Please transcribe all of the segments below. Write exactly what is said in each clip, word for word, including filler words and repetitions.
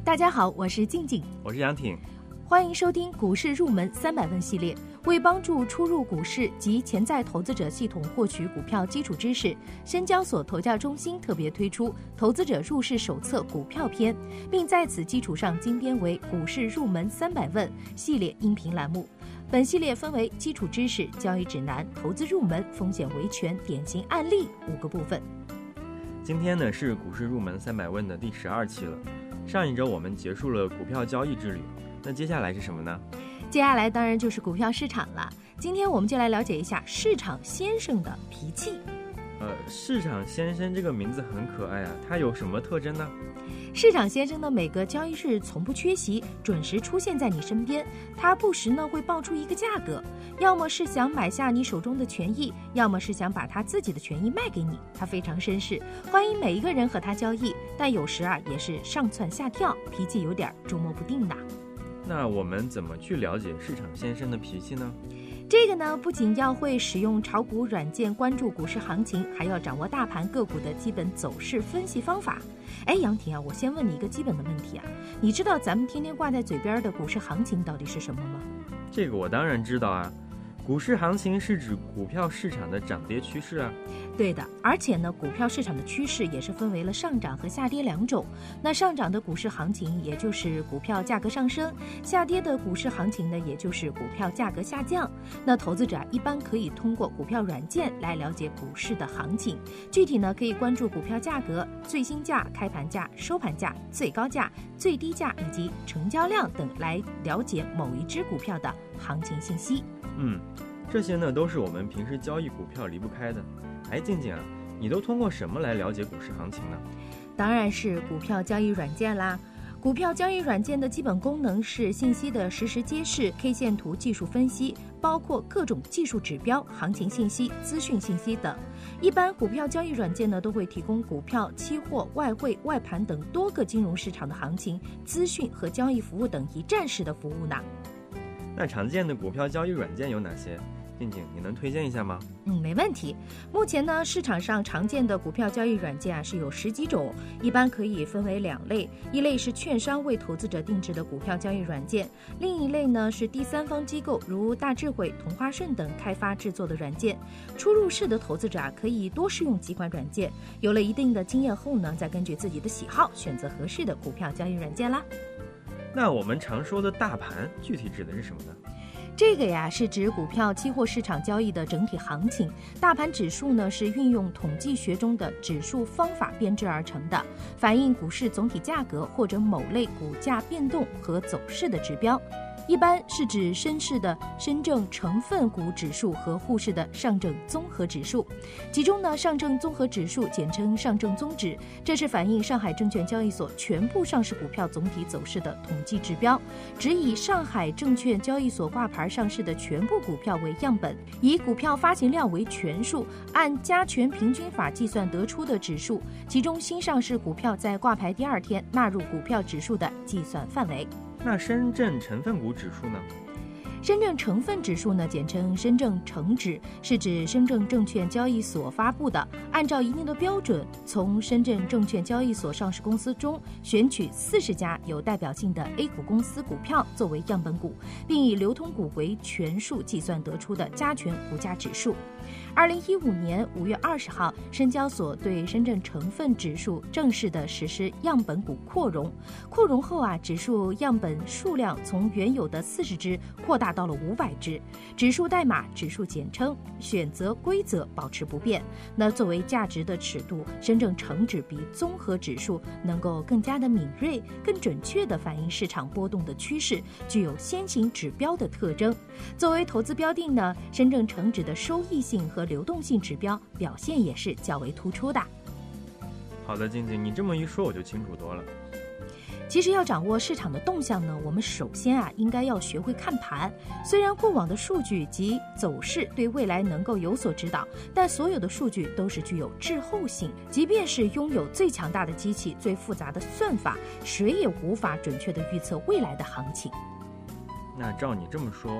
大家好，我是静静， 我是杨挺， 欢迎收听股市入门三百问系列。为帮助初入股市及潜在投资者系统获取股票基础知识，深交所投教中心特别推出投资者入市手册股票篇，并在此基础上精编为股市入门三百问系列音频栏目。本系列分为基础知识、交易指南、投资入门、风险维权、典型案例五个部分。 今天呢是股市入门三百问的第十二期了。上一周我们结束了股票交易之旅，那接下来是什么呢？ 接下来当然就是股票市场了。今天我们就来了解一下市场先生的脾气。 呃，市场先生这个名字很可爱啊，它有什么特征呢？ 市场先生呢，每个交易日从不缺席，准时出现在你身边。他不时呢会报出一个价格，要么是想买下你手中的权益，要么是想把他自己的权益卖给你。他非常绅士，欢迎每一个人和他交易，但有时啊也是上蹿下跳，脾气有点捉摸不定的。 那我们怎么去了解市场先生的脾气呢？ 这个呢，不仅要会使用炒股软件关注股市行情，还要掌握大盘个股的基本走势分析方法。哎，杨婷啊，我先问你一个基本的问题啊，你知道咱们天天挂在嘴边的股市行情到底是什么吗？ 这个我当然知道啊，股市行情是指股票市场的涨跌趋势啊。 对的，而且呢，股票市场的趋势也是分为了上涨和下跌两种。那上涨的股市行情，也就是股票价格上升；下跌的股市行情呢，也就是股票价格下降。那投资者啊，一般可以通过股票软件来了解股市的行情。具体呢，可以关注股票价格、最新价、开盘价、收盘价、最高价、最低价以及成交量等来了解某一只股票的行情信息。 嗯，这些呢都是我们平时交易股票离不开的。哎，静静啊，你都通过什么来了解股市行情呢？ 当然是股票交易软件啦。股票交易软件的基本功能是信息的实时揭示、K 线图技术分析，包括各种技术指标、行情信息、资讯信息等。一般股票交易软件呢，都会提供股票、期货、外汇、外盘等多个金融市场的行情、资讯和交易服务等一站式的服务呢。 那常见的股票交易软件有哪些？静静，你能推荐一下吗？ 嗯，没问题。目前呢，市场上常见的股票交易软件啊是有十几种，一般可以分为两类，一类是券商为投资者定制的股票交易软件，另一类呢是第三方机构如大智慧、同花顺等开发制作的软件。初入市的投资者啊，可以多试用几款软件，有了一定的经验后呢，再根据自己的喜好选择合适的股票交易软件啦。 那我们常说的大盘具体指的是什么呢？ 这个呀是指股票期货市场交易的整体行情，大盘指数呢是运用统计学中的指数方法编制而成的，反映股市总体价格或者某类股价变动和走势的指标。一般是指深市的深证成分股指数和沪市的上证综合指数，其中呢，上证综合指数简称上证综指，这是反映上海证券交易所全部上市股票总体走势的统计指标，只以上海证券交易所挂牌上市的全部股票为样本，以股票发行量为权数，按加权平均法计算得出的指数，其中新上市股票在挂牌第二天纳入股票指数的计算范围。 那深证成分股指数呢？ 深证成分指数呢，简称深证成指，是指深证证券交易所发布的，按照一定的标准，从深证证券交易所上市公司中选取四十家有代表性的 A 股公司股票作为样本股，并以流通股为权数计算得出的加权股价指数。二零一五年五月二十号，深交所对深证成分指数正式的实施样本股扩容。扩容后啊，指数样本数量从原有的四十只扩大到了五百只，指数代码、指数简称、选择规则保持不变。那作为价值的尺度，深证成指比综合指数能够更加的敏锐、更准确地反映市场波动的趋势，具有先行指标的特征。作为投资标的呢，深证成指的收益性和流动性指标表现也是较为突出的。 好的，静静，你这么一说我就清楚多了。 其实要掌握市场的动向呢，我们首先啊应该要学会看盘。虽然过往的数据及走势对未来能够有所指导，但所有的数据都是具有滞后性，即便是拥有最强大的机器、最复杂的算法，谁也无法准确地预测未来的行情。 那照你这么说，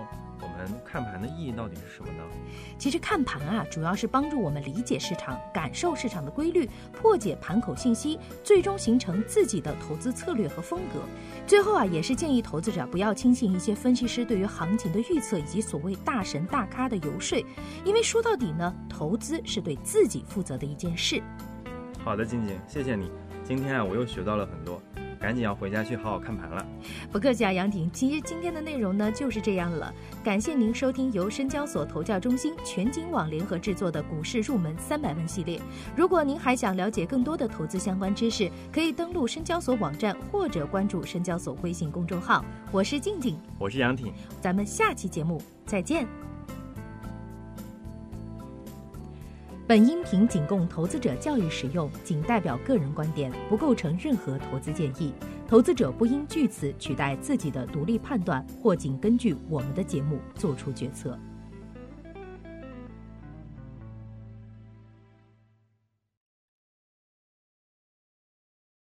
我们看盘的意义到底是什么呢？ 其实看盘啊，主要是帮助我们理解市场，感受市场的规律，破解盘口信息，最终形成自己的投资策略和风格。最后啊，也是建议投资者不要轻信一些分析师对于行情的预测以及所谓大神大咖的游说，因为说到底呢，投资是对自己负责的一件事。 好的，静静，谢谢你。今天啊，我又学到了很多，赶紧要回家去好好看盘了。 不客气啊，杨婷。其实今天的内容呢就是这样了，感谢您收听由深交所投教中心全景网联合制作的股市入门三百问系列。如果您还想了解更多的投资相关知识，可以登录深交所网站或者关注深交所微信公众号。我是静静， 我是杨婷， 咱们下期节目再见。本音频仅供投资者教育使用，仅代表个人观点，不构成任何投资建议。投资者不应据此取代自己的独立判断，或仅根据我们的节目做出决策。